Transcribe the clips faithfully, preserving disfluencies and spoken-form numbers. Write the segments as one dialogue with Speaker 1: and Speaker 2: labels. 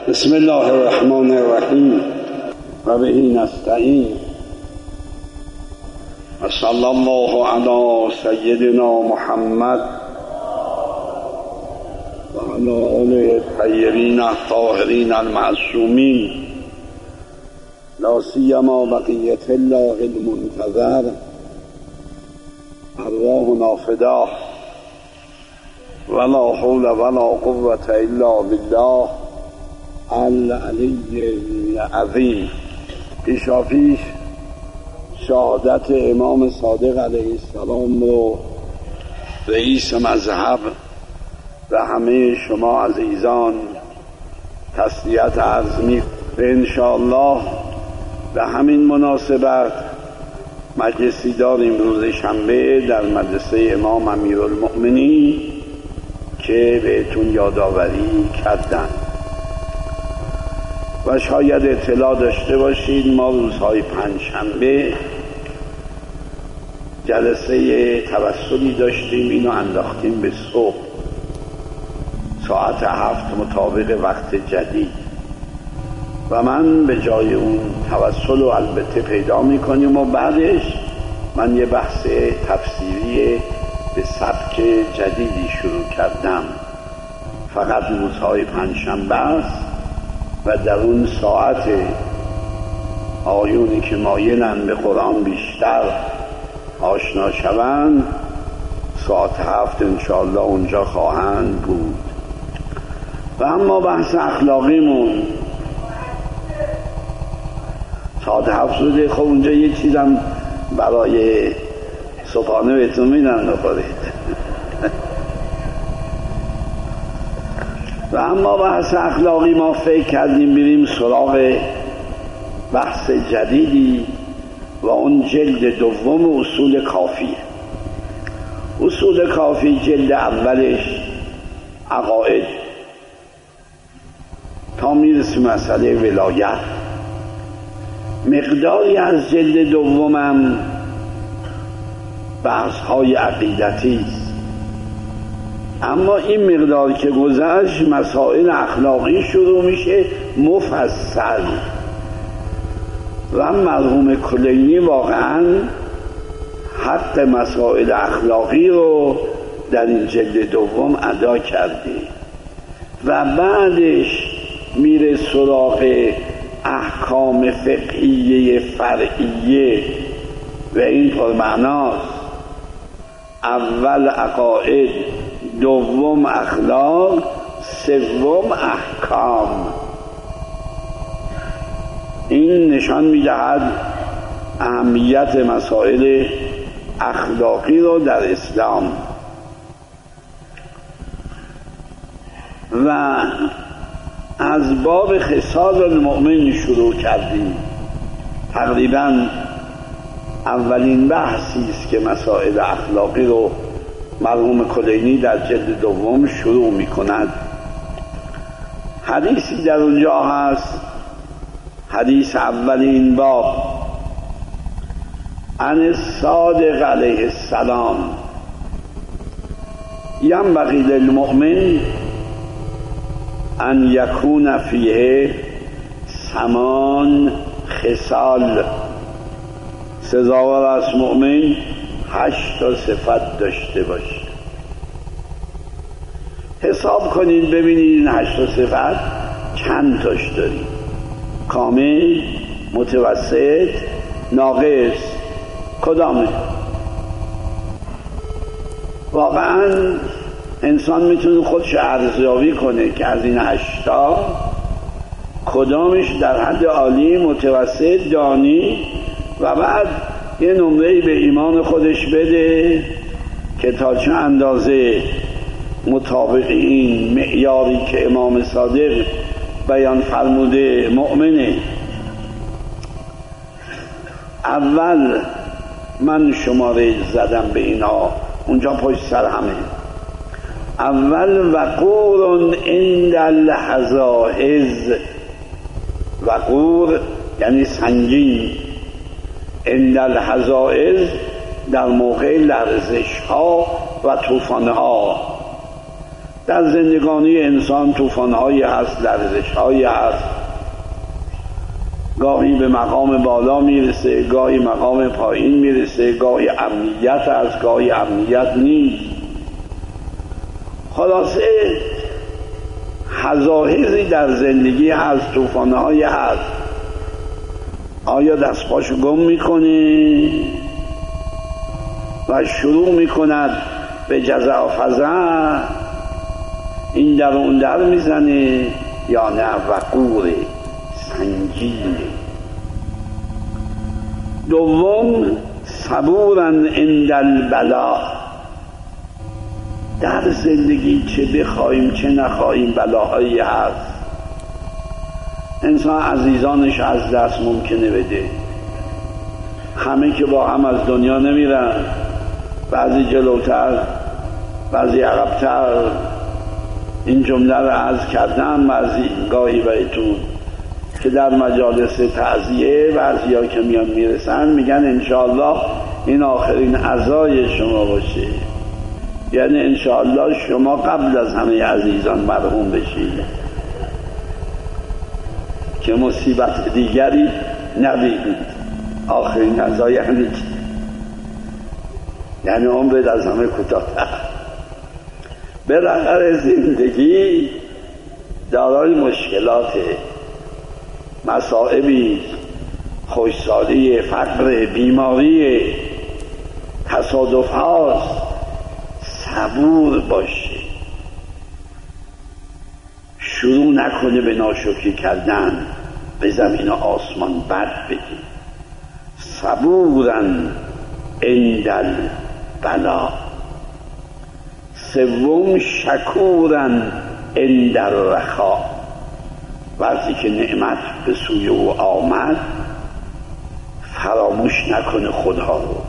Speaker 1: بسم الله الرحمن الرحیم و به نستعین و صلی الله علی سیدنا محمد و علی آله الطیبین الطاهرین المعصومین لا سیما بقیة الله المنتظر ارواحنا فداه ولا حول ولا قوة الا بالله العلی العظیم. پیشا پیش شهادت امام صادق علیه السلام رو رئیس مذهب و همه شما عزیزان تسلیت عرض می و انشاءالله به همین مناسبت مجلسی داریم روز شنبه در مدرسه امام امیرالمؤمنین که بهتون یادآوری کردن و شاید اطلاع داشته باشید ما روزهای پنجشنبه جلسه توسلی داشتیم، اینو انداختیم به صبح ساعت هفت مطابق وقت جدید و من به جای اون توسل رو البته پیدا میکنیم و بعدش من یه بحث تفسیری به سبک جدیدی شروع کردم، فقط روزهای پنجشنبه است و در اون ساعت آیونی که مایلن به قرآن بیشتر آشنا شوند ساعت هفت انشاءالله اونجا خواهند بود. و اما بحث اخلاقیمون ساعت هفت شده، خب اونجا یه چیزم برای صبحانه بهتون میدن بخورید. و اما بحث اخلاقی ما فکر کردیم بریم سراغ بحث جدیدی و اون جلد دوم اصول کافیه. اصول کافی جلد اولش عقاید تا میرسیم مسئله ولایت، مقداری از جلد دومم بحث های عقیدتی است، اما این مقدار که گذشت مسائل اخلاقی شروع میشه مفصل و مرحوم کلینی واقعا حق مسائل اخلاقی رو در این جلد دوم ادا کرده و بعدش میره سراغ احکام فقهیه فرعیه و این پرمعناست، اول عقاید، دوم اخلاق، سوم احکام. این نشان میدهد اهمیت مسائل اخلاقی رو در اسلام. و از باب خصال المؤمن شروع کردیم، تقریبا اولین بحثی است که مسائل اخلاقی رو مرحوم کلینی در جلد دوم شروع می کند. حدیثی در اونجا هست، حدیث اول این باب، عن الصادق علیه السلام ینبغی للمؤمن ان یکون فیه ثمان خصال. سزاوار است مؤمن هشت تا صفت داشته باشه. حساب کنید ببینید این هشت تا صفت چند تاش دارید، کامل، متوسط، ناقص، کدامه؟ واقعا انسان میتونه خودش ارزیابی کنه که از این هشتا کدامش در حد عالی، متوسط، دانی و بعد یه نمره به ایمان خودش بده که تا چه اندازه مطابق این معیاری که امام صادق بیان فرموده مؤمنه. اول من شماره زدم به اینا اونجا پشت سر همه. اول وقور عند الحزائز، وقور یعنی سنگین، عند الحزائز در موقع لرزش ها و طوفان ها. در زندگانی انسان طوفان‌هایی هست، لرزش‌هایی هست، گاهی به مقام بالا میرسه، گاهی مقام پایین میرسه، گاهی امنیت هست، گاهی امنیت نیست. خلاصه حضاظی در زندگی هست، طوفان‌هایی هست. آیا دست پاشو گم میکنه و شروع میکند به جزع و فزع، این در اون در میزنه، یا نه وقوره، سنگینه. دوم صبورن عند البلا. در زندگی چه بخوایم چه نخواهیم بلاهایی هست. انسان عزیزانش از دست ممکنه بده. همه که با هم از دنیا نمیرن، بعضی جلوتر بعضی عقبتر. این جمله رو عرض کردم بعضی گاهی بهتون که در مجالس تعزیه بعضی ها که میان میرسن میگن انشاءالله این آخرین عزای شما باشه، یعنی انشاءالله شما قبل از همه عزیزان مرحوم بشید که مصیبت دیگری نبینید. آخرین عزا یعنی یعنی عمرت از همه کوتاه‌تر. بالاخره زندگی دارای مشکلات، مصائبی، خوشسالی، فقر، بیماری، تصادف هاست. صبور باشه، شروع نکنه به ناشکری کردن، به زمین آسمان بد بگی. صبورن عند البلا. سوم شکورن عند الرخا. وقتی که نعمت به سوی او آمد فراموش نکنه خدا رو،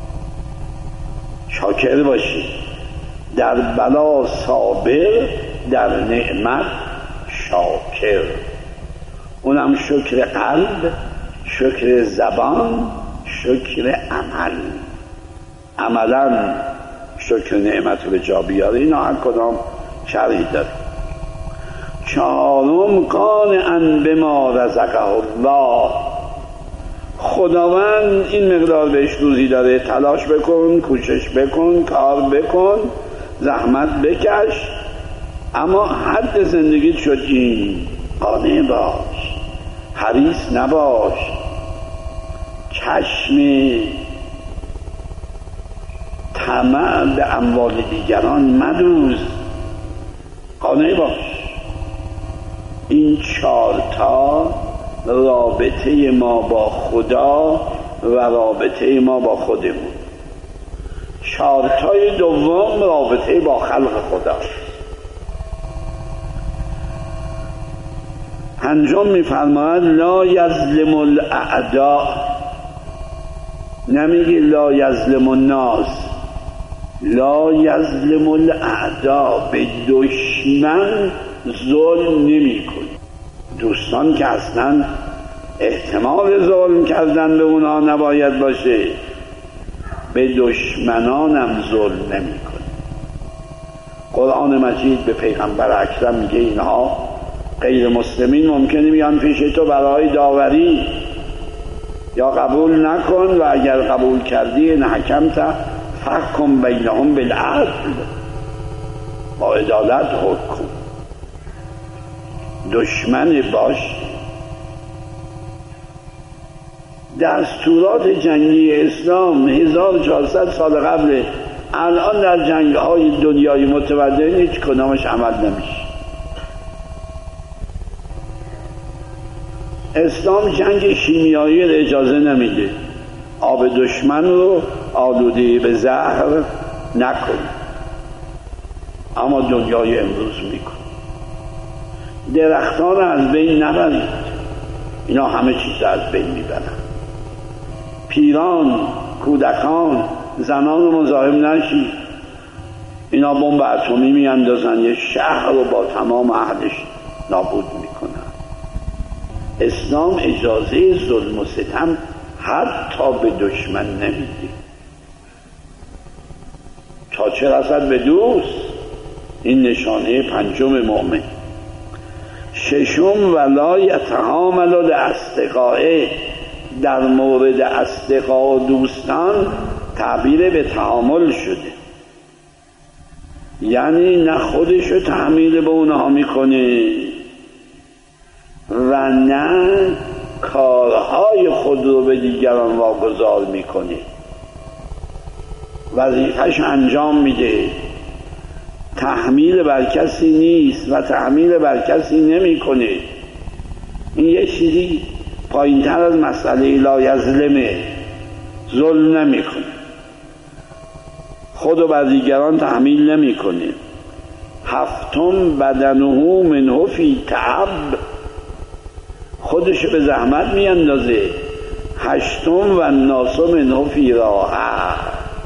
Speaker 1: شاکر باشی. در بلا صابر، در نعمت شاکر. اونم شکر قلب، شکر زبان، شکر عمل. عملا شکر نعمت رو به جا بیاره. اینا هر کدام شرحی داره. چهارم قانعا بما رزقه الله. خداوند این مقدار بهش روزی داره، تلاش بکن، کوشش بکن، کار بکن، زحمت بکش، اما حد زندگیت شد این. قانع باش، حریص نباش، چشم طمع به اموال دیگران مدوز، قانع باش. این چارتا رابطه ما با خدا و رابطه ما با خودمون. چارتای دوم رابطه با خلق خدا. پنجم میفرماید لا یظلم الاعداء. نمیگه لا یظلم الناس، لا یظلم الاعداء. به دشمن ظلم نمی کن. دوستان که اصلا احتمال ظلم کردن به اونا نباید باشه، به دشمنانم ظلم نمی کن. قرآن مجید به پیغمبر اکرم میگه اینها غیر مسلمین ممکنه بیان پیش تو برای داوری، یا قبول نکن، و اگر قبول کردی ان حکمت فحکم بینهم بالعدل. با عدالت حکم. دشمن باش. دستورات جنگی اسلام هزار و چهارصد سال قبل، الان در جنگ‌های دنیای متمدن هیچ کدامش عمل نمیشه. اسلام جنگ شیمیایی رو اجازه نمیده. آب دشمن رو آلوده به زهر نکن، اما دنیای امروز میکن. درختان از بین نبرید، اینا همه چیز از بین میبرن. پیران، کودکان، زنان رو مزاحم نشید، اینا بمب اتمی میاندازن، یه شهر رو با تمام اهلش نابود میکنن. اسلام اجازه ظلم و ستم حتی به دشمن نمیده. تا چه رسد به دوست، این نشانه پنجم مؤمن. ششم ولا یتحامل الاصدقاء، در مورد اصدقاء و دوستان تعبیر به تحامل شده، یعنی نه خودشو تحمیل به اونها میکنه و نه کارهای خود رو به دیگران واگذار میکنه، وظیفه‌اش انجام میده، تحمیل بر کسی نیست و تحمیل بر کسی نمیکنه. این یه چیزی پایین تر از مسئله لا یظلمه، ظلم نمیکنه، خودو بر دیگران تحمیل نمیکنه. هفتم بدنه منه فی تعب، خودشو به زحمت میاندازه. هشتم و الناس منه فی راحه،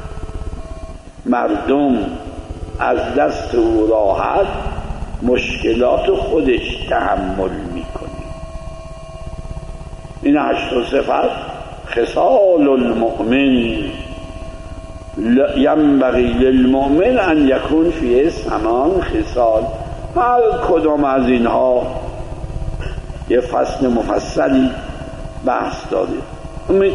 Speaker 1: مردم از دست او راحت مشکلات خودش تحمل میکنه. این هشت صفت خصال المؤمن. ینبغی للمؤمن ان یکون فیه ثمان خصال. هر کدام از اینها یه فصل مفصلی بحث داده. امید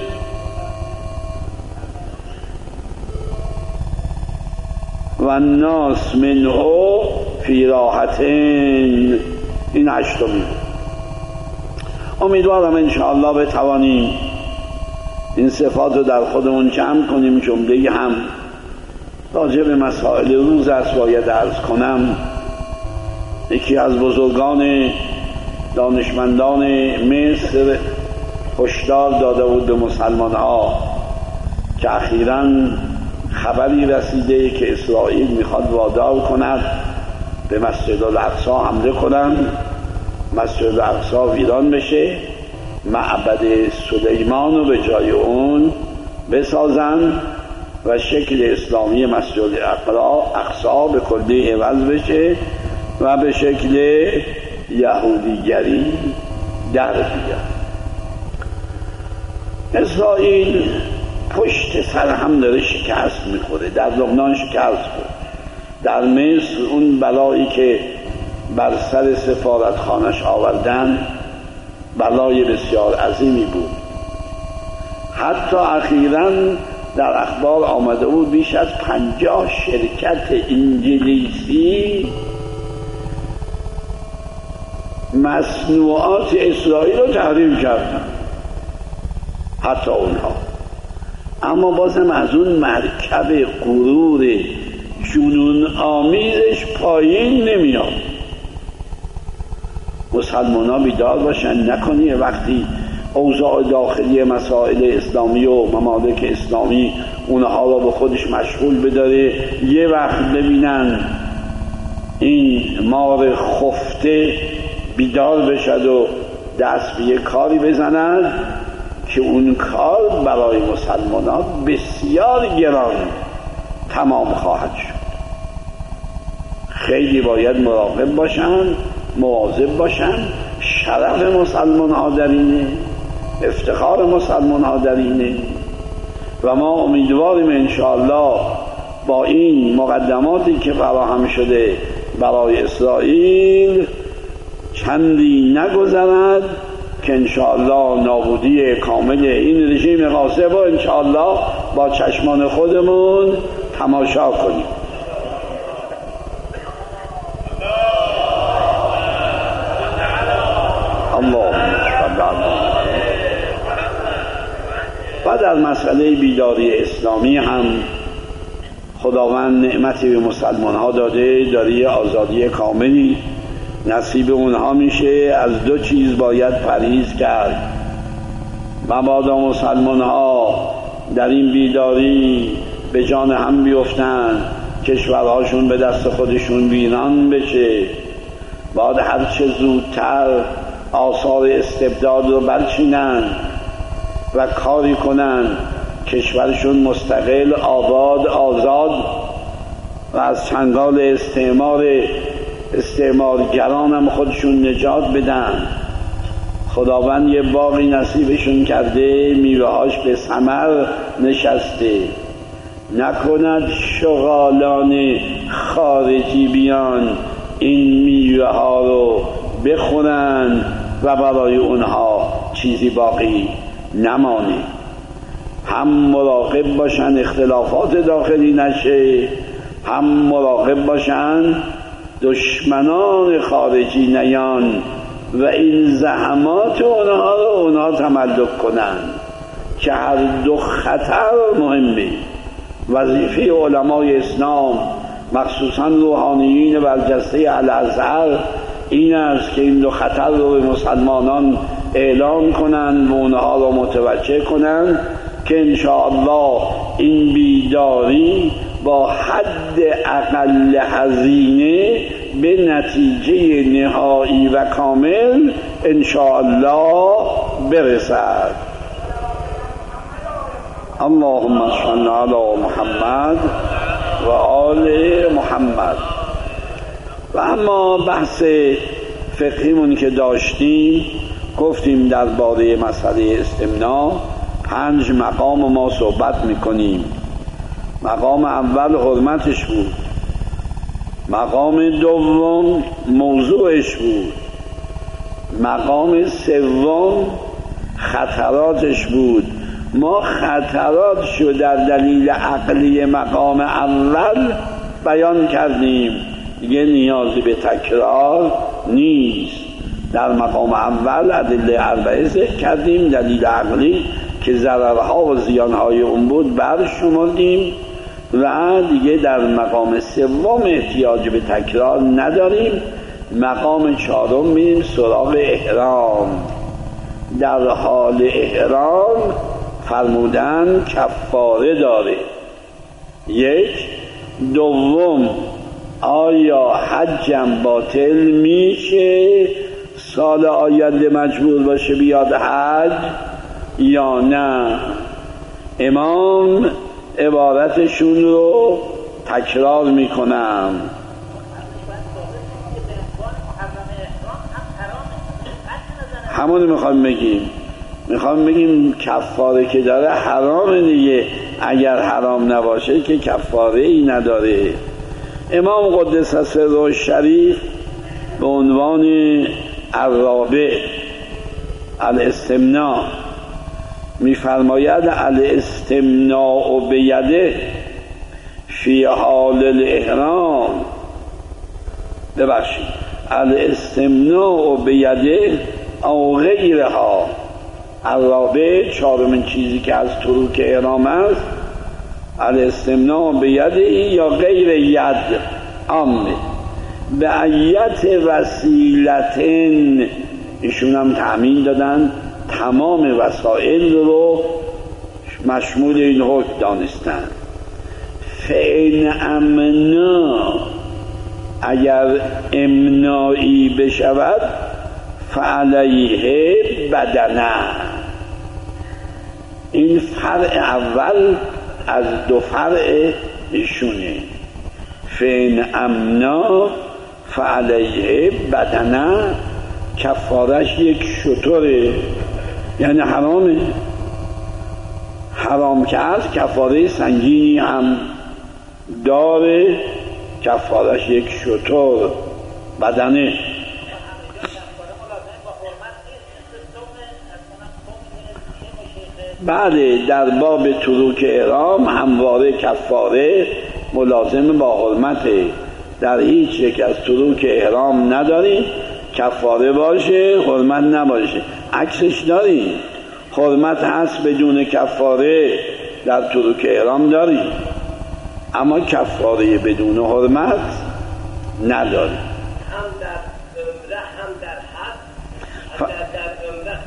Speaker 1: و الناس منه فی راحتین، این هشتمی. امیدوارم انشاءالله بتوانیم این صفات رو در خودمون جمع کنیم. جمله هم راجع به مسائل روز است باید عرض کنم. یکی از بزرگان دانشمندان مصر هشدار داده بود به مسلمان ها که اخیراً خبری رسیده که اسرائیل میخواد وادار کند به مسجد الاقصی حمله کنند، مسجد الاقصی ویران بشه، معبد سلیمان رو به جای اون بسازن و شکل اسلامی مسجد الاقصی به کلی عوض بشه و به شکل یهودیگری در بیاد. اسرائیل پشت سر هم داره شکست میخوره. در لبنان شکست خورد، در مصر اون بلایی که بر سر سفارتخانش آوردن بلای بسیار عظیمی بود. حتی اخیراً در اخبار آمده بود بیش از پنجاه شرکت انگلیسی مصنوعات اسرائیل رو تحریم کردن، حتی اونها. اما بازم از اون مرکب غرور جنون آمیزش پایین نمیاد. مسلمان ها بیدار باشن، نکنی وقتی اوضاع داخلی مسائل اسلامی و ممالک اسلامی اونها را به خودش مشغول بداره، یه وقت ببینن این مار خفته بیدار بشد و دست به یه کاری بزنن که اون کار برای مسلمان ها بسیار گران تمام خواهد شد. خیلی باید مراقب باشن، مواظب باشن. شرف مسلمان ها در اینه، افتخار مسلمان ها در اینه و ما امیدواریم انشاءالله با این مقدماتی که فراهم شده برای اسرائیل چندی نگذرد که انشاءالله نابودی کامل این رژیم غاصب رو انشاءالله با چشمان خودمون تماشا کنیم. و در مسئله بیداری اسلامی هم خداوند نعمتی به مسلمان ها داده، داره آزادی کاملی نصیب اونها میشه. از دو چیز باید پرهیز کرد. مبادا مسلمان ها در این بیداری به جان هم بیفتن، کشورهاشون به دست خودشون ویران بشه، باید هرچه زودتر آثار استبداد رو برچینن و کاری کنن کشورشون مستقل، آباد، آزاد و از چنگال استعمار استعمارگران هم خودشون نجات بدن. خداوند یه باغی نصیبشون کرده، میوه‌هاش به ثمر نشسته، نکند شغالان خارجی بیان این میوه ها رو بخورن و برای اونها چیزی باقی نمانه. هم مراقب باشن اختلافات داخلی نشه، هم مراقب باشن دشمنان خارجی نیان و این زحمات اونها رو اونها تملک کنن که هر دو خطر مهمه. وظیفه علمای اسلام مخصوصا روحانیین برجسته الازهر این است که این دو خطر رو به مسلمانان اعلام کنند و اونها رو متوجه کنند که انشاءالله این بیداری با حد اقل هزینه به نتیجه نهایی و کامل انشاءالله برسد. اللهم صل علی محمد و آل محمد. و اما بحث فقهیمون که داشتیم گفتیم درباره مسئله استمناء پنج مقام ما صحبت میکنیم. مقام اول حرمتش بود، مقام دوم موضوعش بود، مقام سوم خطراتش بود. ما خطراتشو در دلیل عقلی مقام اول بیان کردیم، دیگه نیازی به تکرار نیست. در مقام اول ادله اربعه ذکر کردیم، دلیل عقلی که ضررها و زیانهای اون بود برشمردیم و دیگه در مقام سوم احتیاج به تکرار نداریم. مقام چهارم میریم سراغ احرام. در حال احرام فرمودن کفاره داره. یک. دوم آیا حجم باطل میشه سال آینده مجبور باشه بیاد حج یا نه؟ امام عبارتشون رو تکرار میکنم. همون میخوام بگیم میخوام بگیم کفاره که داره حرام دیگه. اگر حرام نباشه که کفاره ای نداره. امام قدس سره شریف به عنوان الرابع الاستمناء میفرماید الاستمناء بیده فی حال الاحرام. ببخشید الاستمناء بیده او غیرها. الرابع چهارمین چیزی که از تروک احرام است الاستمناء بیده یا غیر ید عامه به ایت وسیلتن. ایشون هم تأمین دادن تمام وسائل رو مشمول این حکم دانستن. فین امنا اگر امنایی بشود فعلیه بدنه. این فرع اول از دو فرع ایشونه. فین امنا فعلیه بدنه کفارش یک شتره، یعنی حرامه. حرام که از کفاره سنگینی هم داره، کفارش یک شتر بدنه. بله در باب تروک احرام همواره کفاره ملازم با حرمته. در هیچ یک از تروک احرام نداریم کفاره باشه حرمت نباشه. عکسش داریم، حرمت هست بدون کفاره در تروک احرام داریم، اما کفاره بدون حرمت نداریم.
Speaker 2: هم در عمره هم در حج. ف... در عمره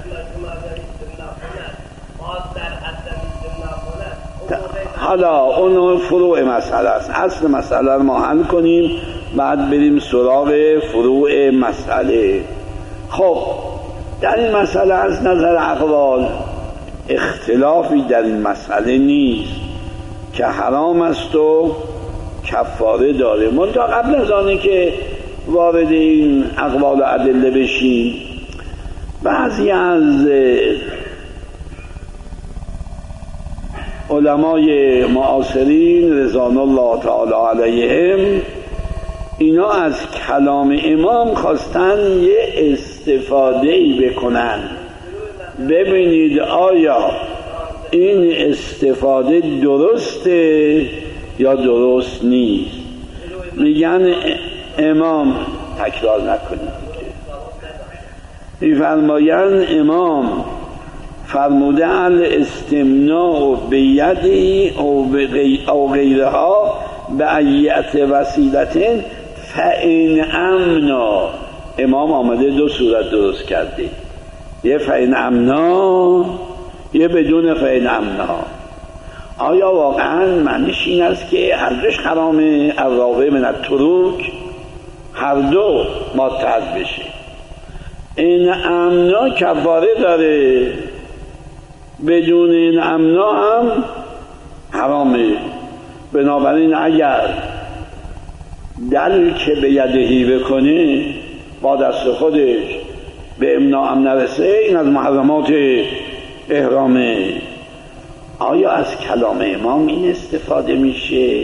Speaker 1: حالا اون فروع مسئله است. اصل مسئله رو ما حل کنیم بعد بریم سراغ فروع مسئله. خب در این مسئله از نظر اقوال اختلافی در این مسئله نیست که حرام است و کفاره داره. منتها قبل از آنه که وارد این اقوال و ادله بشیم بعضی از علمای معاصرین رضوان الله تعالی علیهم اینا از کلام امام خواستن یه استفاده‌ای بکنن، ببینید آیا این استفاده درسته یا درست نیست. میگن امام، تکرار نکنید، میفرمایند امام فرموده الاستمناء بیدی او غیرها به ایت وسیلتن فإن امنا. امام آمده دو صورت درست کرده، یه فإن امنا، یه بدون فإن امنا. آیا واقعا معنیش این است که هر دوش حرامه؟ الراغب من التروک، هر دو ماتحت بشه. این امنا کفاره داره، بدون این امنا هم حرامه. بنابراین اگر دل که به یدهی بکنه با دست خودش به امنا هم نرسه، این از محرمات احرامه. آیا از کلام امام این استفاده میشه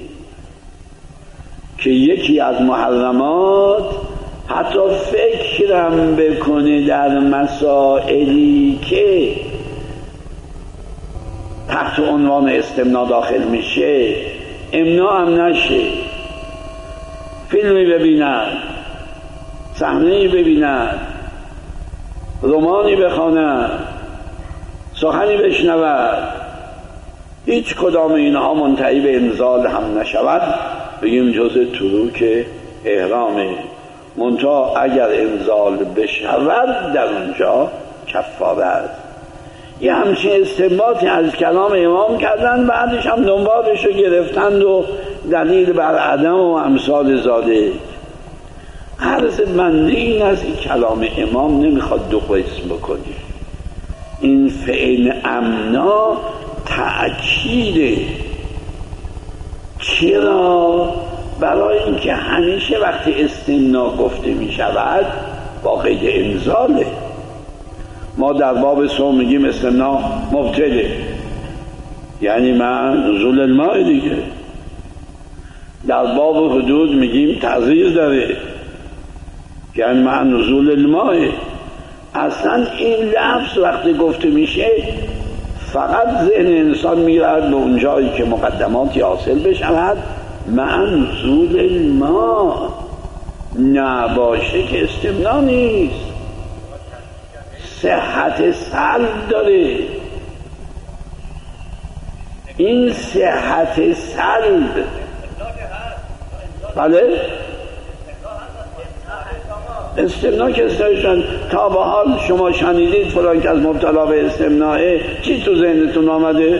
Speaker 1: که یکی از محرمات حتی فکرم بکنه در مسائلی که تحت عنوان استمناء داخل میشه امنا هم نشه؟ فیلمی ببیند، صحنه‌ای ببیند، رمانی بخواند، سخنی بشنود، هیچ کدام اینها منتهی به انزال هم نشود، بگیم جز تروک احرامه. منتها اگر انزال بشود در اونجا کفاره است. یه همچین استنباطی از کلام امام کردن، بعدش هم دنبالش رو گرفتند و دلیل بر عدم و امثال زاده. عرض بنده این است که کلام امام نمیخواد دو قسم بکنی. این فعل امنا تأکیده. چرا؟ برای اینکه همیشه وقتی استمناء گفته می شود با قید انزاله. ما در باب صوم میگیم استمناء مبتله، یعنی مع نزول الماء دیگه. در باب حدود میگیم تعزیر داره، یعنی مع نزول الماء. اصلا این لفظ وقتی گفته میشه فقط ذهن انسان میرد به اون جایی که مقدماتی حاصل بشود مع نزول الماء، نباشه که استمناء نیست. صحت سلب داره. این صحت سلب، بله استمناء که استمناء تا به حال شما شنیدید فلان که از مبتلا به استمناءه، چی تو ذهنتون آمده؟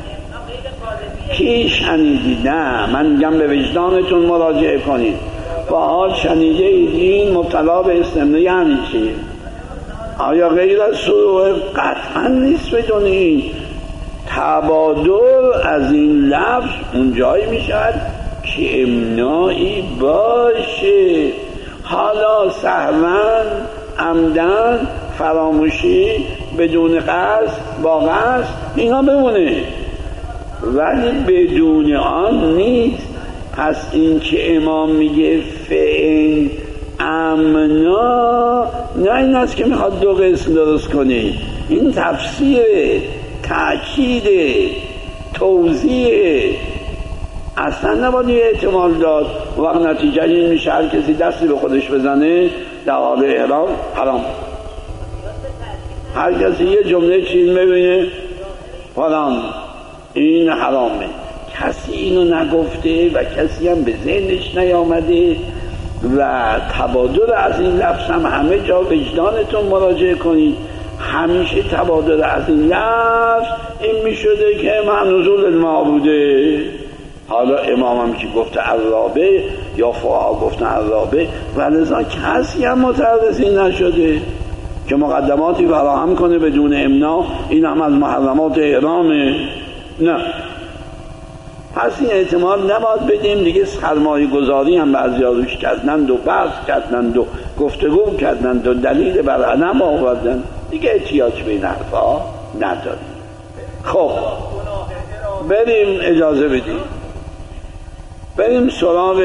Speaker 1: کی شنیدید؟ نه، من میگم به وجدانتون مراجعه کنید. با حال شنیده اید این مبتلا به استمناء یعنی چی؟ آیا غیر از سوء؟ قطعا نیست. بدون این تبادل از این لفظ اون جایی میشد که امناعی باشه. حالا سهواً، عمدن، فراموشی، بدون قصد، با قصد، اینا بمونه، ولی بدون آن نیست. پس این که امام میگه فعن امنا، نه این است که میخواد دو قسم درست کنه. این تفسیر، تأکید، توضیح. اصلا نباید یه احتمال داد وقت نتیجه این میشه هر کسی دستی به خودش بزنه در حال احرام حرام. هر کسی یه جمله چیز ببینه فلان این حرامه، کسی اینو نگفته و کسی هم به ذهنش نیامده و تبادل از این لفظ هم همه جا وجدانتون مراجعه کنید. همیشه تبادل از این لفظ این میشده که مع نزول الماء بوده. حالا امام هم که گفته عرابه یا فقها گفتن عرابه و لذا کسی هم متعرض این نشده که مقدماتی فراهم کنه بدون امنا، این هم از محرمات احرامه. نه، پس این احتمال نباید بدیم دیگه. سرمایه گذاری هم بعضی ها روش کردند و بحث کردند و گفتگو کردند و دلیل بر عدم آوردن، دیگه احتیاج به این حرفا نداریم. خب بریم اجازه بدیم بریم سراغ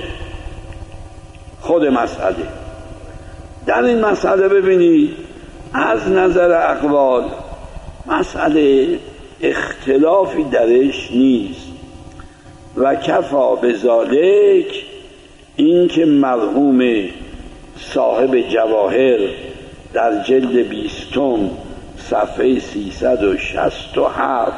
Speaker 1: خود مسئله. در این مسئله ببینید از نظر اقوال مسئله اختلافی درش نیست و کفا بذالک این که مرحوم صاحب جواهر در جلد بیستم صفحه سیصد و شصت و هفت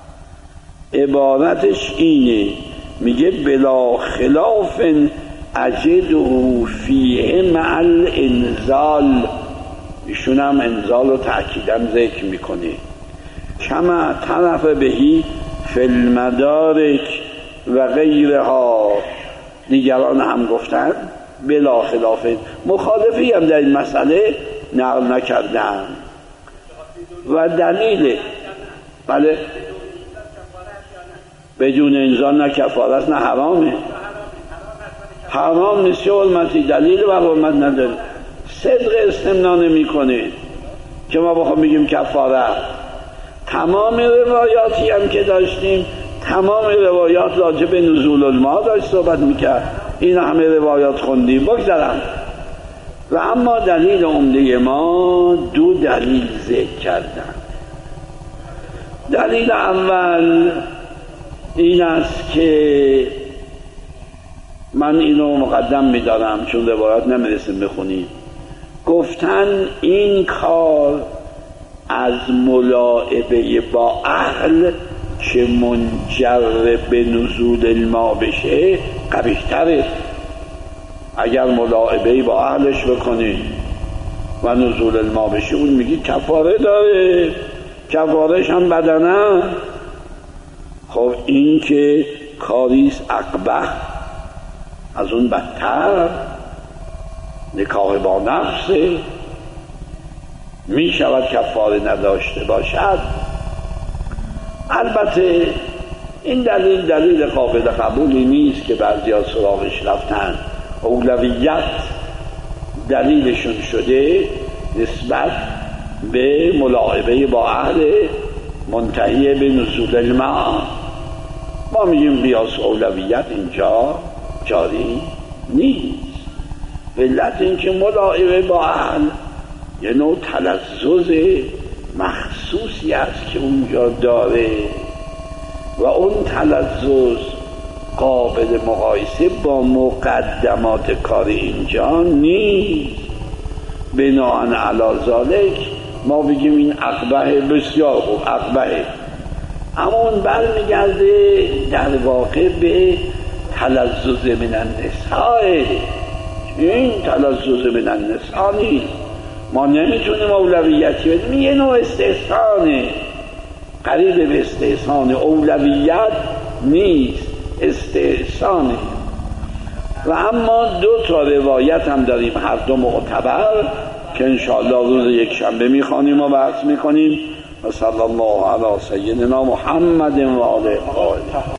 Speaker 1: عبارتش اینه، میگه بلا خلاف اجده فیه مع الانزال. ایشون هم انزال و تأکیدم ذکر میکنه. کما طرف بهی فی المدارک و غیرها. دیگران هم گفتن بلا خلاف، مخالفی هم در این مسئله نقل نکردن و دلیل بله بدون انزال نه کفاره است نه حرامه. حرام نیست یا حرمتی، دلیل و حرمت نداره. صدق استمنا نمی کنه که ما بخوام بگیم کفاره. تمام روایاتی هم که داشتیم تمام روایات راجع به نزول الماء داشت صحبت میکرد. این همه روایات خوندیم بگذارم. و اما دلیل عمده ما دو دلیل ذکر کردن. دلیل اول این است که من اینو مقدم میدارم چون روایات نمیرسیم بخونیم. گفتن این کار از ملاعبه با اهل که منجر به نزول الماء بشه قبیح‌تره. اگر ملاعبه با اهلش بکنی و نزول الماء بشه اون میگی کفاره داره، کفارش هم بدنه. خب این که کاریست اقبح، از اون بدتر نکاح با نفسه، می شود کفاره نداشته باشد. البته این دلیل دلیل قابل قبولی نیست که بعضی‌ها سراغش رفتن. اولویت دلیلشون شده نسبت به ملاعبه با اهل منتهی به نزول الماء. ما میگیم قیاس اولویت اینجا جاری نیست. علت این که ملاعبه با اهل یه نوع تلذذ مخصوصی است که اونجا داره و اون تلذذ قابل مقایسه با مقدمات کار اینجا نیست. بناهن علی ذالک ما بگیم این اقبح، بسیار خوب اقبح، اما اون برمیگرده در واقع به تلذذ من النساء. این تلذذ من النساء نیست. ما نمیتونیم اولویتی بدیم، یه نوع استحسانه، قریب به استحسان، اولویت نیست، استحسانه. و اما دو تا روایت هم داریم هر دو معتبر که انشاءالله روز یک شنبه میخوانیم و بحث میکنیم. و صلی الله علی سیدنا محمد و آله.